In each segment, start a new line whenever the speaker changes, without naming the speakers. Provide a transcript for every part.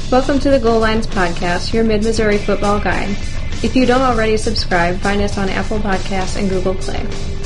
Welcome to the Goal Lines Podcast, your Mid-Missouri football guide. If you don't already subscribe, find us on Apple Podcasts and Google Play.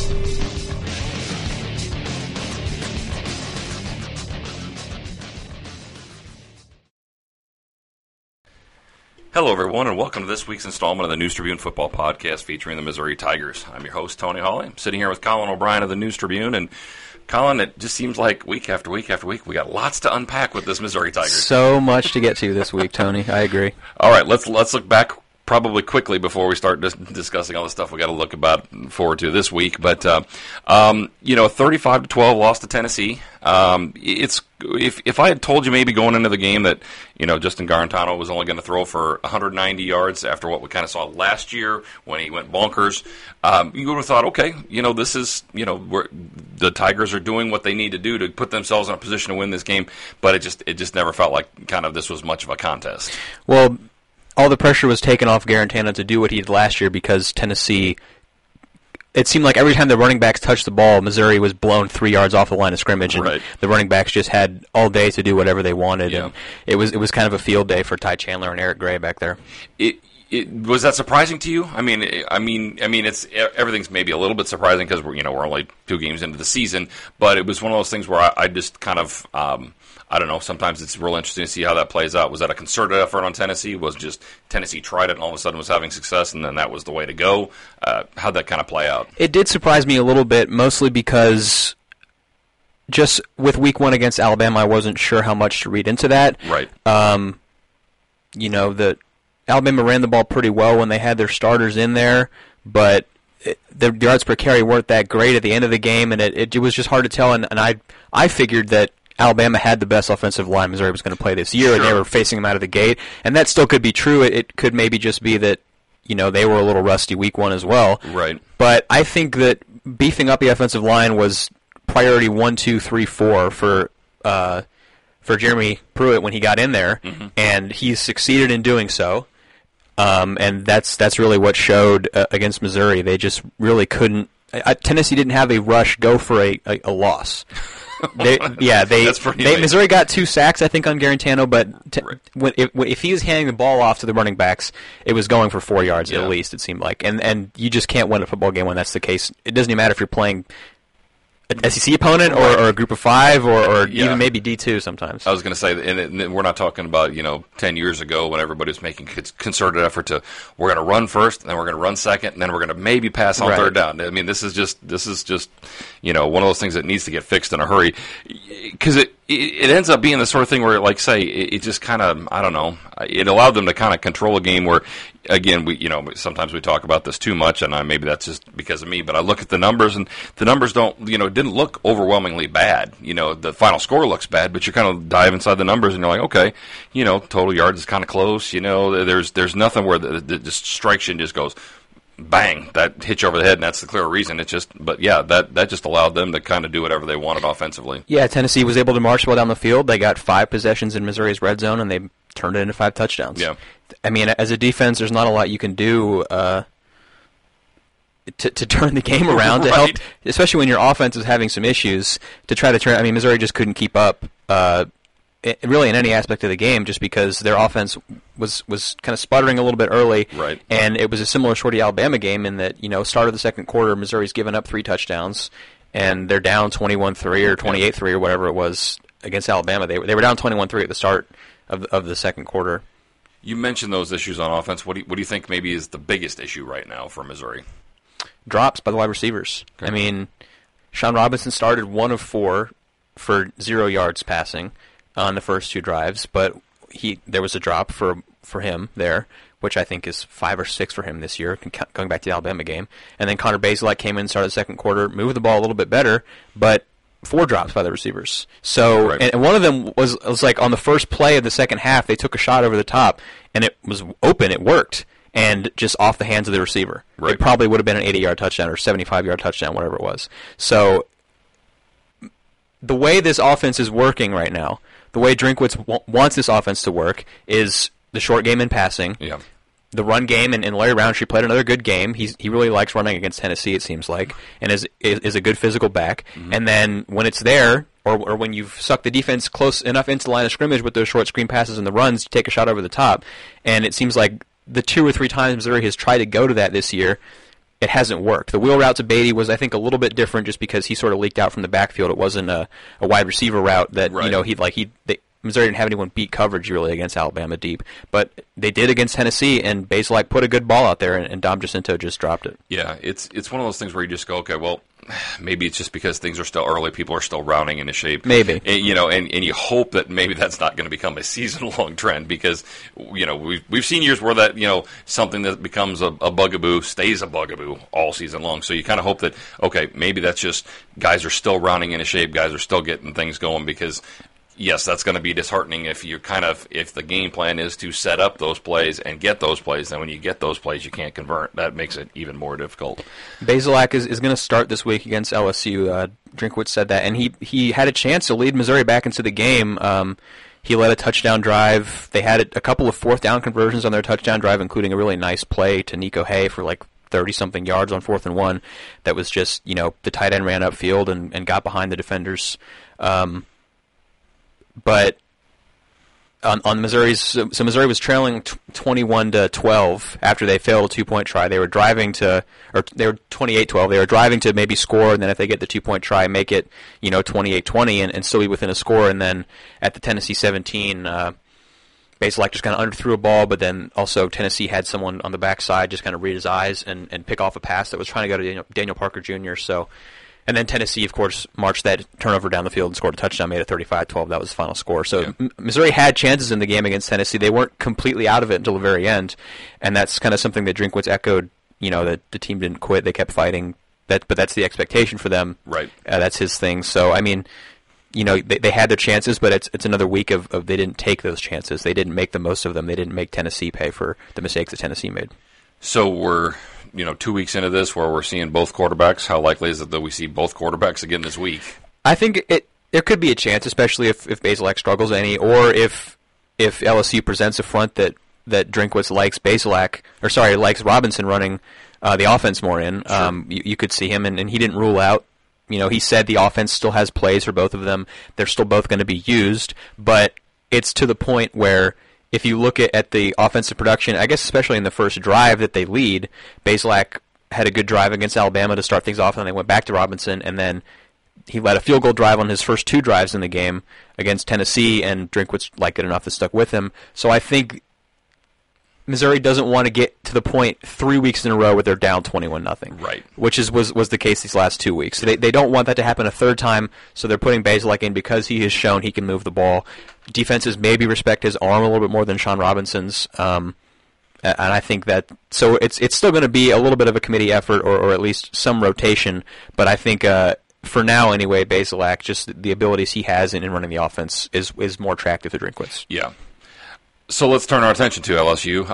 Hello, everyone, and welcome to this week's installment of the News Tribune Football Podcast featuring the Missouri Tigers. I'm your host, Tony Hawley. I'm sitting here with Colin O'Brien of the News Tribune, and Colin, it just seems like week after week after week, we got lots to unpack with this Missouri Tigers.
So much to get to this week, Tony. I agree.
All right, let's look back probably quickly before we start discussing all the stuff we got to look forward to this week. But a 35-12 loss to Tennessee. If I had told you maybe going into the game that Justin Garantano was only going to throw for 190 yards after what we kind of saw last year when he went bonkers, you would have thought, okay, this is the Tigers are doing what they need to do to put themselves in a position to win this game. But it just never felt like kind of this was much of a contest.
Well, all the pressure was taken off Garantano to do what he did last year because Tennessee, it seemed like every time the running backs touched the ball, Missouri was blown 3 yards off the line of scrimmage, and the running backs just had all day to do whatever they wanted. Yeah. And it was kind of a field day for Ty Chandler and Eric Gray back there.
Was that surprising to you? I mean, it's everything's maybe a little bit surprising because we're only 2 games into the season, but it was one of those things where I just kind of I don't know. Sometimes it's real interesting to see how that plays out. Was that a concerted effort on Tennessee? Was just Tennessee tried it and all of a sudden was having success, and then that was the way to go? How'd that kind of play out?
It did surprise me a little bit, mostly because just with Week 1 against Alabama, I wasn't sure how much to read into that.
Right.
The Alabama ran the ball pretty well when they had their starters in there, but the yards per carry weren't that great at the end of the game, and it was just hard to tell. And I figured that Alabama had the best offensive line Missouri was going to play this year,
Sure.
and they were facing them out of the gate. And that still could be true. It could maybe just be that they were a little rusty Week 1 as well.
Right.
But I think that beefing up the offensive line was priority 1, 2, 3, 4 for Jeremy Pruitt when he got in there, and he succeeded in doing so. And that's really what showed against Missouri. They just really couldn't. Tennessee didn't have a rush go for a loss. Missouri got 2 sacks, I think, on Garantano, but if he was handing the ball off to the running backs, it was going for 4 yards at least, it seemed like. And you just can't win a football game when that's the case. It doesn't even matter if you're playing an SEC opponent or a group of 5 or even maybe D2 sometimes.
I was going to say, and we're not talking about 10 years ago when everybody was making concerted effort to we're going to run first, and then we're going to run second, and then we're going to maybe pass on third down. I mean, this is just one of those things that needs to get fixed in a hurry because it ends up being the sort of thing where, like, say, it just kind of, I don't know, it allowed them to kind of control a game where, again, sometimes we talk about this too much, and maybe that's just because of me, but I look at the numbers, and the numbers didn't look overwhelmingly bad. The final score looks bad, but you kind of dive inside the numbers, and you're like, okay, total yards is kind of close. There's nothing where the distraction just goes bang, that hits you over the head, and that's the clear reason. That just allowed them to kind of do whatever they wanted offensively.
Yeah, Tennessee was able to march well down the field. They got 5 possessions in Missouri's red zone, and they turned it into 5 touchdowns.
Yeah.
I mean, as a defense, there's not a lot you can do to turn the game around to help, especially when your offense is having some issues, to try to turn. I mean, Missouri just couldn't keep up really in any aspect of the game just because their offense was kind of sputtering a little bit early.
Right.
And it was a similar sort of Alabama game in that, start of the second quarter, Missouri's given up 3 touchdowns, and they're down 21-3 or 28-3 or whatever it was against Alabama. They were down 21-3 at the start of the second quarter.
You mentioned those issues on offense. What do you think maybe is the biggest issue right now for Missouri?
Drops by the wide receivers. Okay. I mean, Sean Robinson started 1 of 4 for 0 yards passing on the first 2 drives, but there was a drop for him there, which I think is 5 or 6 for him this year, going back to the Alabama game. And then Connor Bazelak came in and started the second quarter, moved the ball a little bit better, but 4 drops by the receivers. So, and one of them was like on the first play of the second half, they took a shot over the top, and it was open, it worked, and just off the hands of the receiver. Right. It probably would have been an 80-yard touchdown or 75-yard touchdown, whatever it was. So, the way this offense is working right now, the way Drinkwitz wants this offense to work is the short game and passing.
Yeah.
The run game, and Larry Roundtree played another good game. He really likes running against Tennessee, it seems like, and is a good physical back. Mm-hmm. And then when it's there, or when you've sucked the defense close enough into the line of scrimmage with those short screen passes and the runs, you take a shot over the top. And it seems like the 2 or 3 times Missouri has tried to go to that this year, it hasn't worked. The wheel route to Beatty was, I think, a little bit different just because he sort of leaked out from the backfield. It wasn't a wide receiver route that Missouri didn't have anyone beat coverage really against Alabama deep, but they did against Tennessee, and Bazelak put a good ball out there, and Dom Jacinto just dropped it.
Yeah, it's one of those things where you just go, okay, well, maybe it's just because things are still early, people are still rounding into shape.
Maybe.
And you hope that maybe that's not going to become a season-long trend because, we've seen years where that, something that becomes a bugaboo stays a bugaboo all season long. So you kind of hope that, okay, maybe that's just guys are still rounding into shape, guys are still getting things going because – yes, that's going to be disheartening if the game plan is to set up those plays and get those plays. Then when you get those plays, you can't convert. That makes it even more difficult.
Bazelak is going to start this week against LSU. Drinkwitz said that, and he had a chance to lead Missouri back into the game. He led a touchdown drive. They had a couple of fourth down conversions on their touchdown drive, including a really nice play to Nico Hay for like 30-something yards on 4th and 1. That was just, the tight end ran upfield and got behind the defenders. But on Missouri's, so Missouri was trailing 21-12 after they failed a 2-point try. They were driving they were 28-12. They were driving to maybe score, and then if they get the 2-point try, make it 28-20 and still be within a score. And then at the Tennessee 17, Bazelak just kind of underthrew a ball, but then also Tennessee had someone on the backside just kind of read his eyes and pick off a pass that was trying to go to Daniel Parker Jr. And then Tennessee, of course, marched that turnover down the field and scored a touchdown, made it 35-12. That was the final score. So yeah. Missouri had chances in the game against Tennessee. They weren't completely out of it until the very end, and that's kind of something that Drinkwitz echoed, that the team didn't quit. They kept fighting, but that's the expectation for them.
Right.
That's his thing. So, I mean, they had their chances, but it's another week of they didn't take those chances. They didn't make the most of them. They didn't make Tennessee pay for the mistakes that Tennessee made.
So we're 2 weeks into this where we're seeing both quarterbacks. How likely is it that we see both quarterbacks again this week?
I think there could be a chance, especially if Bazelak struggles any, or if LSU presents a front that Drinkwitz likes Robinson running the offense more in. Sure. You could see him, and he didn't rule out. He said the offense still has plays for both of them. They're still both going to be used, but it's to the point where if you look at the offensive production, I guess especially in the first drive that they lead, Bazelak had a good drive against Alabama to start things off, and they went back to Robinson, and then he led a field goal drive on his first 2 drives in the game against Tennessee, and Drinkwitz liked it enough that stuck with him. So I think Missouri doesn't want to get to the point 3 weeks in a row where they're down 21-0.
Right.
Which was the case these last 2 weeks. So they don't want that to happen a third time, so they're putting Bazelak in because he has shown he can move the ball. Defenses maybe respect his arm a little bit more than Sean Robinson's, and I think that so it's still going to be a little bit of a committee effort or at least some rotation, but I think for now anyway, Bazelak, just the abilities he has in running the offense is more attractive to Drinkwitz.
Yeah. So let's turn our attention to LSU.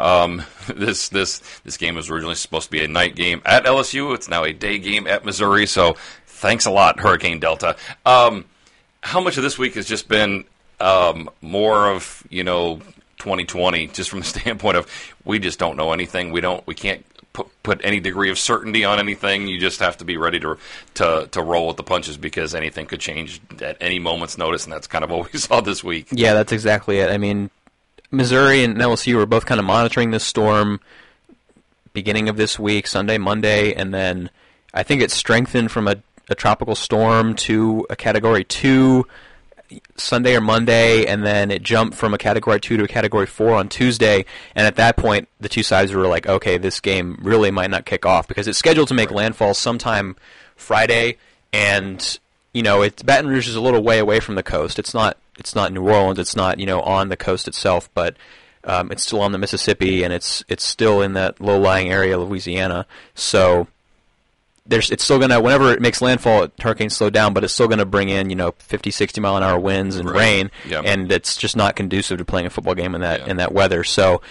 This game was originally supposed to be a night game at LSU. It's now a day game at Missouri. So thanks a lot, Hurricane Delta. How much of this week has just been more of 2020, just from the standpoint of we just don't know anything. We can't put any degree of certainty on anything. You just have to be ready to roll with the punches because anything could change at any moment's notice, and that's kind of what we saw this week.
Yeah, that's exactly it. I mean, Missouri and LSU were both kind of monitoring this storm beginning of this week, Sunday, Monday, and then I think it strengthened from a tropical storm to a Category 2 Sunday or Monday, and then it jumped from a Category 2 to a Category 4 on Tuesday, and at that point, the two sides were like, okay, this game really might not kick off, because it's scheduled to make landfall sometime Friday, and, Baton Rouge is a little way away from the coast. It's not New Orleans, it's not, on the coast itself, but it's still on the Mississippi, and it's still in that low-lying area of Louisiana, so it's still going to, whenever it makes landfall, hurricanes slow down, but it's still going to bring in, 50, 60 mile an hour winds and rain,
yep.
And it's just not conducive to playing a football game in that weather. So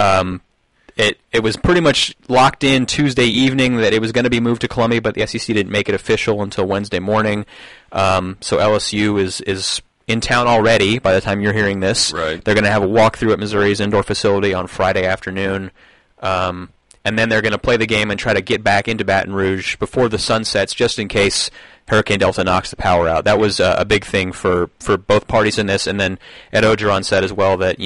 it was pretty much locked in Tuesday evening that it was going to be moved to Columbia, but the SEC didn't make it official until Wednesday morning. So LSU is in town already by the time you're hearing this.
Right.
They're going to have a walkthrough at Missouri's indoor facility on Friday afternoon. And then they're going to play the game and try to get back into Baton Rouge before the sun sets, just in case Hurricane Delta knocks the power out. That was a big thing for both parties in this. And then Ed Ogeron said as well that,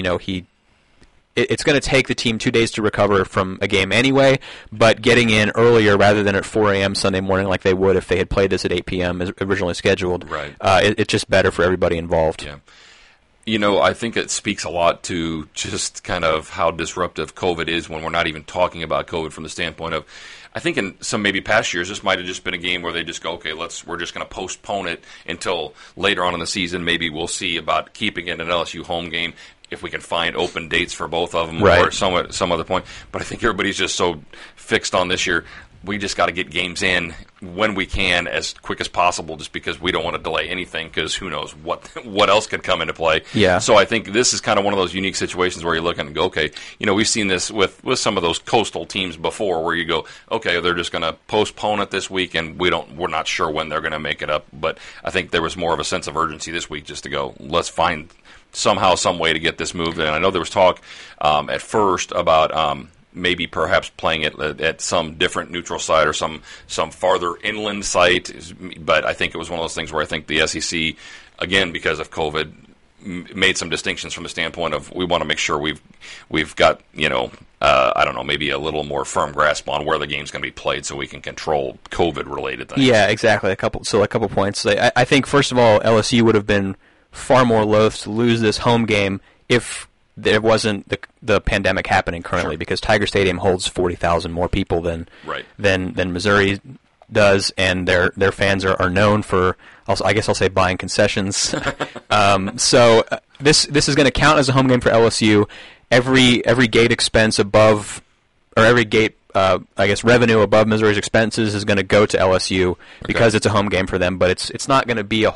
it's going to take the team 2 days to recover from a game anyway, but getting in earlier rather than at 4 a.m. Sunday morning like they would if they had played this at 8 p.m. as originally scheduled,
right.
It's just better for everybody involved.
Yeah. I think it speaks a lot to just kind of how disruptive COVID is when we're not even talking about COVID from the standpoint of, I think in some maybe past years, this might have just been a game where they just go, okay, we're just going to postpone it until later on in the season. Maybe we'll see about keeping it an LSU home game if we can find open dates for both of them
right.
or some other point. But I think everybody's just so fixed on this year. We just got to get games in when we can as quick as possible just because we don't want to delay anything because who knows what else could come into play.
Yeah.
So I think this is kind of one of those unique situations where you look and go, okay, we've seen this with some of those coastal teams before where you go, okay, they're just going to postpone it this week and we're not sure when they're going to make it up. But I think there was more of a sense of urgency this week just to go, let's find somehow, some way to get this moved. And I know there was talk at first about maybe perhaps playing it at some different neutral site or some farther inland site. But I think it was one of those things where I think the SEC, again, because of COVID, made some distinctions from the standpoint of we want to make sure we've got, I don't know, maybe a little more firm grasp on where the game's going to be played so we can control COVID-related things.
Yeah, exactly. A couple points. I think, first of all, LSU would have been far more loath to lose this home game if there wasn't the pandemic happening currently, sure. Because Tiger Stadium holds 40,000 more people than Missouri does, and their fans are known for, I guess I'll say, buying concessions. So this is going to count as a home game for LSU. Every gate expense above, or every gate revenue above Missouri's expenses is going to go to LSU because it's a home game for them. But it's not going to be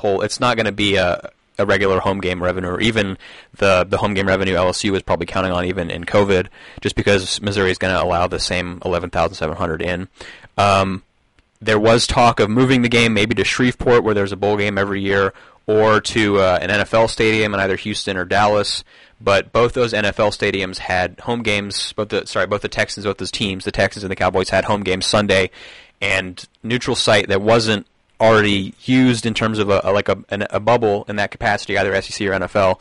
a regular home game revenue, or even the home game revenue LSU is probably counting on even in COVID, just because Missouri is going to allow the same 11,700 in. There was talk of moving the game maybe to Shreveport, where there's a bowl game every year, or to an NFL stadium in either Houston or Dallas. But both those NFL stadiums had home games. Both the Texans, both those teams, the Texans and the Cowboys, had home games Sunday, and neutral site that wasn't already used in terms of a bubble in that capacity, either SEC or NFL.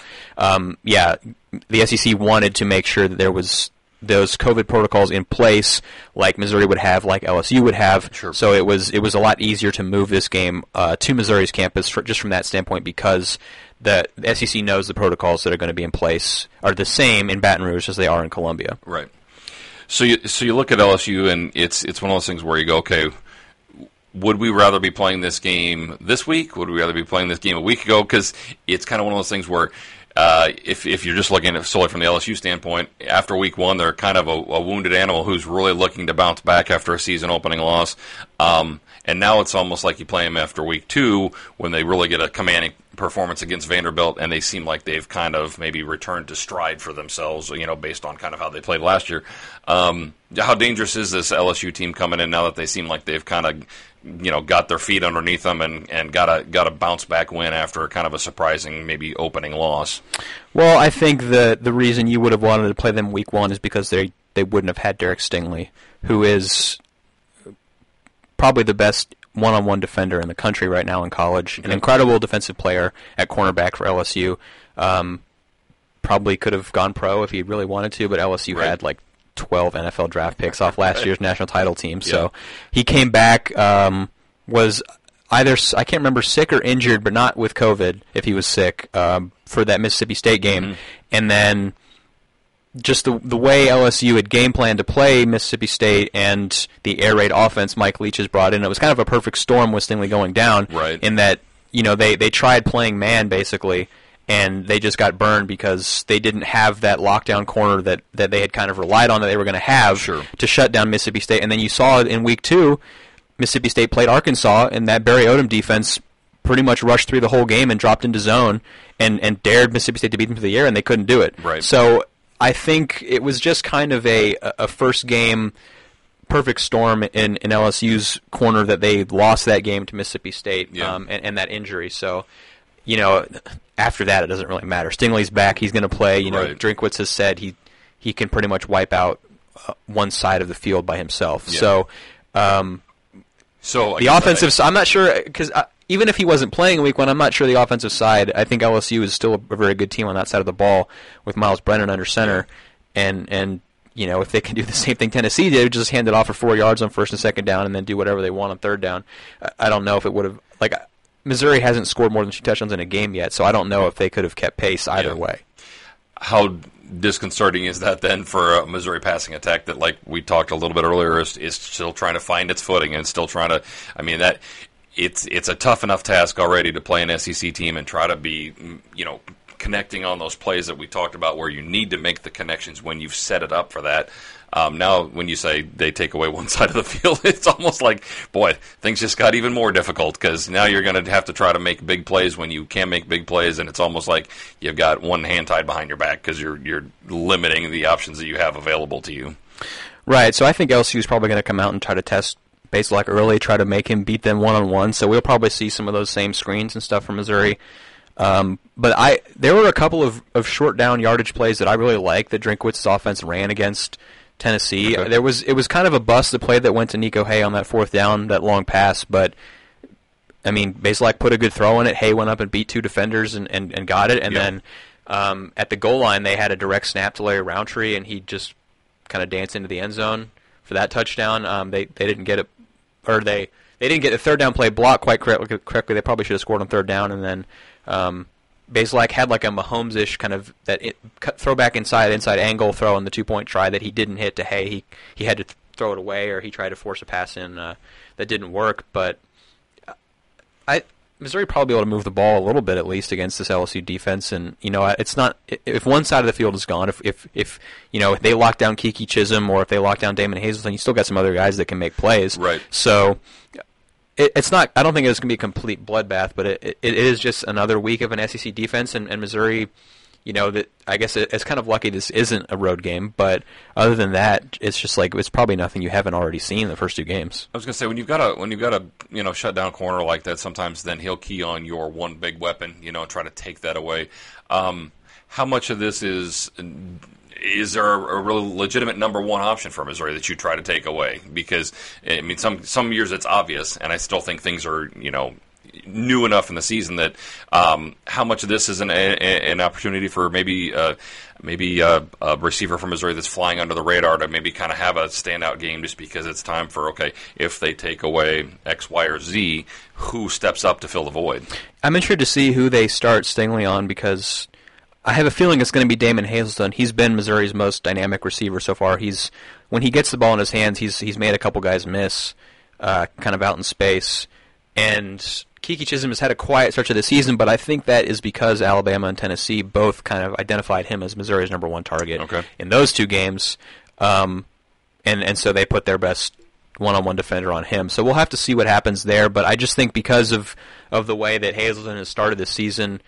The SEC wanted to make sure that there was those COVID protocols in place, like Missouri would have, like LSU would have.
Sure.
So it was a lot easier to move this game to Missouri's campus just from that standpoint, because the SEC knows the protocols that are going to be in place are the same in Baton Rouge as they are in Columbia.
Right. So you look at LSU, and it's one of those things where you go, okay, would we rather be playing this game this week? Would we rather be playing this game a week ago? Because it's kind of one of those things where if you're just looking at solely from the LSU standpoint, after week one, they're kind of a wounded animal who's really looking to bounce back after a season-opening loss. And now it's almost like you play them after week two when they really get a commanding performance against Vanderbilt, and they seem like they've kind of maybe returned to stride for themselves, based on kind of how they played last year. How dangerous is this LSU team coming in now that they seem like they've kind of got their feet underneath them and got a bounce back win after kind of a surprising maybe opening loss?
Well, I think the reason you would have wanted to play them week one is because they wouldn't have had Derek Stingley, who is probably the best one-on-one defender in the country right now in college. Okay. An incredible defensive player at cornerback for LSU. Probably could have gone pro if he really wanted to, but LSU had 12 NFL draft picks off last year's national title team. So he came back, was either, I can't remember, sick or injured, but not with COVID, if he was sick, for that Mississippi State game. Mm-hmm. And then just the way LSU had game planned to play Mississippi State and the air raid offense Mike Leach has brought in, it was kind of a perfect storm with Stingley going down.
Right.
In that, they tried playing man, basically, and they just got burned because they didn't have that lockdown corner that they had kind of relied on that they were going to have to shut down Mississippi State. And then you saw it in week two, Mississippi State played Arkansas, and that Barry Odom defense pretty much rushed through the whole game and dropped into zone and dared Mississippi State to beat them to the air, and they couldn't do it.
Right.
So I think it was just kind of a first game perfect storm in LSU's corner that they lost that game to Mississippi State and that injury. So, after that, it doesn't really matter. Stingley's back. He's going to play. Drinkwitz has said he can pretty much wipe out one side of the field by himself. Yeah. So
So
the offensive side, I'm not sure, because even if he wasn't playing in week 1, I'm not sure the offensive side. I think LSU is still a very good team on that side of the ball with Miles Brennan under center, and if they can do the same thing Tennessee did, just hand it off for 4 yards on first and second down, and then do whatever they want on third down. I don't know if it would have Missouri hasn't scored more than 2 touchdowns in a game yet, so I don't know if they could have kept pace either way.
How disconcerting is that then for a Missouri passing attack that, like we talked a little bit earlier, is still trying to find its footing and still trying to? I mean, that it's a tough enough task already to play an SEC team and try to be connecting on those plays that we talked about where you need to make the connections when you've set it up for that. Now, when you say they take away one side of the field, it's almost like, boy, things just got even more difficult because now you're going to have to try to make big plays when you can't make big plays, and it's almost like you've got one hand tied behind your back because you're limiting the options that you have available to you.
Right, so I think LSU is probably going to come out and try to test Bazelak early, try to make him beat them one-on-one, so we'll probably see some of those same screens and stuff from Missouri. But there were a couple of short down yardage plays that I really liked that Drinkwitz's offense ran against Tennessee. Okay. It was kind of a bust, the play that went to Nico Hay on that 4th down, that long pass, but I mean, Bazelak put a good throw in it. Hay went up and beat 2 defenders and got it, and then at the goal line they had a direct snap to Larry Roundtree, and he just kind of danced into the end zone for that touchdown. They didn't get it, or they didn't get the 3rd down play blocked quite correctly. They probably should have scored on 3rd down, and then Bazelak had like a Mahomes-ish kind of throwback inside angle throw on the 2-point try that he didn't hit to Hay. He had to throw it away, or he tried to force a pass in that didn't work. But Missouri probably able to move the ball a little bit at least against this LSU defense. And it's not, if one side of the field is gone, if they lock down Kiki Chisholm or if they lock down Damon Hazelton, you still got some other guys that can make plays.
Right.
So it's not. I don't think it's going to be a complete bloodbath, but it is just another week of an SEC defense, and Missouri. That I guess it's kind of lucky this isn't a road game, but other than that, it's just like it's probably nothing you haven't already seen in the first 2 games.
I was going to say when you've got a shut down corner like that, sometimes then he'll key on your one big weapon, and try to take that away. How much of this is there a real legitimate number 1 option for Missouri that you try to take away? Because I mean, some years it's obvious, and I still think things are new enough in the season that how much of this is an opportunity for maybe a receiver from Missouri that's flying under the radar to maybe kind of have a standout game just because it's time for, if they take away X, Y, or Z, who steps up to fill the void?
I'm interested to see who they start Stingley on because I have a feeling it's going to be Damon Hazelton. He's been Missouri's most dynamic receiver so far. When he gets the ball in his hands, he's made a couple guys miss kind of out in space. And Kiki Chisholm has had a quiet stretch of the season, but I think that is because Alabama and Tennessee both kind of identified him as Missouri's number 1 target in those 2 games. And so they put their best one-on-one defender on him. So we'll have to see what happens there, but I just think because of the way that Hazelton has started this season,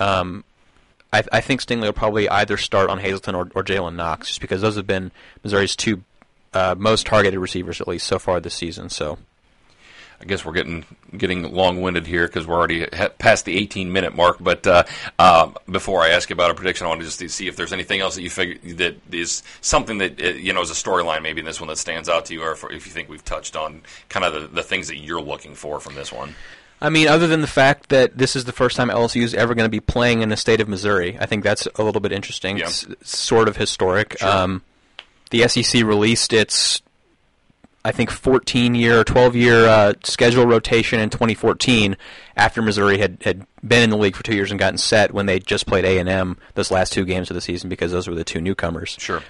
I think Stingley will probably either start on Hazelton or Jalen Knox, just because those have been Missouri's 2 most targeted receivers, at least so far this season. So
I guess we're getting long-winded here because we're already past the 18-minute mark. But before I ask you about a prediction, I wanted just to see if there's anything else that you figure that is something that is a storyline maybe in this one that stands out to you, or if you think we've touched on kind of the things that you're looking for from this one.
I mean, other than the fact that this is the first time LSU is ever going to be playing in the state of Missouri, I think that's a little bit interesting. Yeah. It's sort of historic. Sure. The SEC released its, I think, 14-year or 12-year schedule rotation in 2014 after Missouri had been in the league for 2 years and gotten set when they just played A&M those last 2 games of the season because those were the 2 newcomers.
Sure.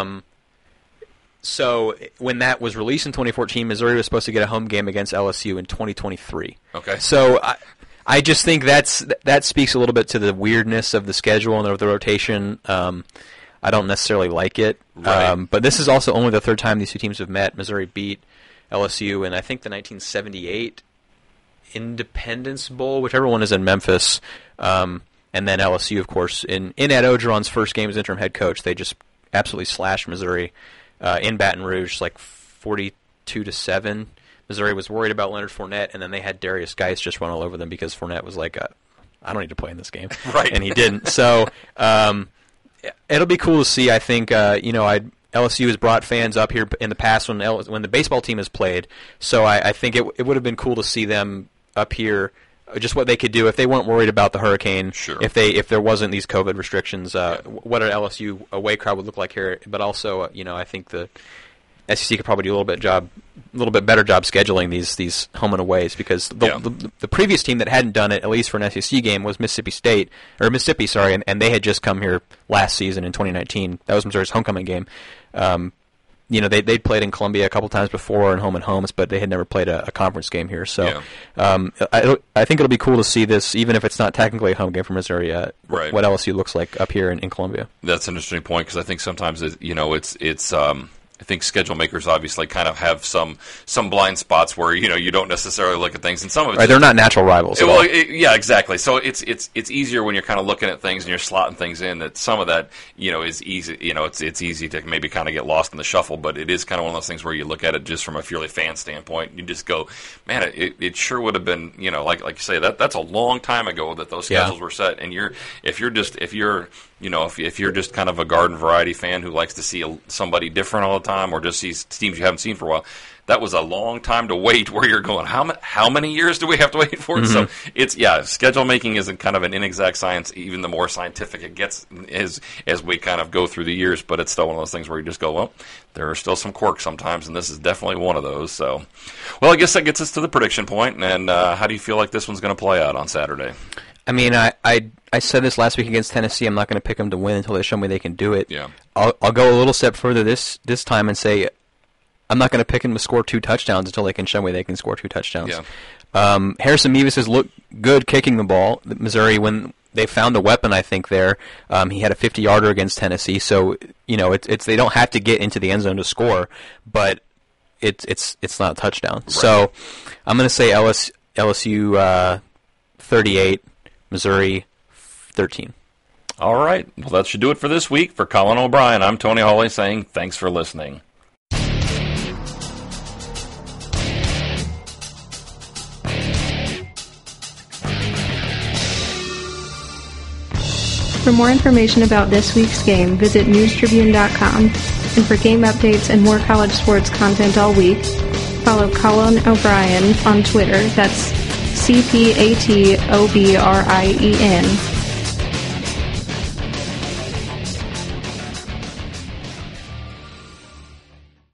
So when that was released in 2014, Missouri was supposed to get a home game against LSU in 2023.
Okay.
So I just think that speaks a little bit to the weirdness of the schedule and of the rotation. I don't necessarily like it.
Right.
But this is also only the 3rd time these 2 teams have met. Missouri beat LSU in, I think, the 1978 Independence Bowl, whichever one is in Memphis. And then LSU, of course, in Ed Ogeron's first game as interim head coach, they just absolutely slashed Missouri in Baton Rouge, like 42-7. Missouri was worried about Leonard Fournette, and then they had Darius Geis just run all over them because Fournette was like, I don't need to play in this game.
Right.
And he didn't. So it'll be cool to see. I think, LSU has brought fans up here in the past when the baseball team has played. So I think it would have been cool to see them up here. Just what they could do if they weren't worried about the hurricane.
Sure.
If there wasn't these COVID restrictions, what an LSU away crowd would look like here. But also, I think the SEC could probably do a little bit better job scheduling these home and aways, because the previous team that hadn't done it, at least for an SEC game, was Mississippi, and they had just come here last season in 2019. That was Missouri's homecoming game. They'd played in Columbia a couple times before in home and homes, but they had never played a conference game here. So I think it'll be cool to see this, even if it's not technically a home game for Missouri, what LSU looks like up here in Columbia.
That's an interesting point, because I think sometimes it's I think schedule makers obviously kind of have some blind spots where you don't necessarily look at things, and some of it
they're not natural rivals.
Yeah, exactly. So it's easier when you're kind of looking at things and you're slotting things in, that some of that is easy. It's easy to maybe kind of get lost in the shuffle, but it is kind of one of those things where you look at it just from a purely fan standpoint, and you just go, man, it sure would have been like you say, that's a long time ago that those schedules were set, and if you're just kind of a garden variety fan who likes to see somebody different all the time, or just sees teams you haven't seen for a while, that was a long time to wait, where you're going, how many years do we have to wait for it? So it's, schedule making isn't kind of an inexact science, even the more scientific it gets as we kind of go through the years, but it's still one of those things where you just go, well, there are still some quirks sometimes, and this is definitely one of those. So, well, I guess that gets us to the prediction point, and how do you feel like this one's going to play out on Saturday?
I mean, I said this last week against Tennessee. I'm not going to pick them to win until they show me they can do it.
Yeah.
I'll go a little step further this time and say I'm not going to pick them to score 2 touchdowns until they can show me they can score 2 touchdowns.
Yeah.
Harrison Mevis has looked good kicking the ball. Missouri, when they found a weapon, I think there, he had a 50-yarder against Tennessee. So it's they don't have to get into the end zone to score, but it's not a touchdown. Right. So I'm going to say LSU 38. Missouri 13.
All right. Well, that should do it for this week. For Colin O'Brien, I'm Tony Hawley saying thanks for listening.
For more information about this week's game, visit newstribune.com. And for game updates and more college sports content all week, follow Colin O'Brien on Twitter. That's CPATOBRIEN.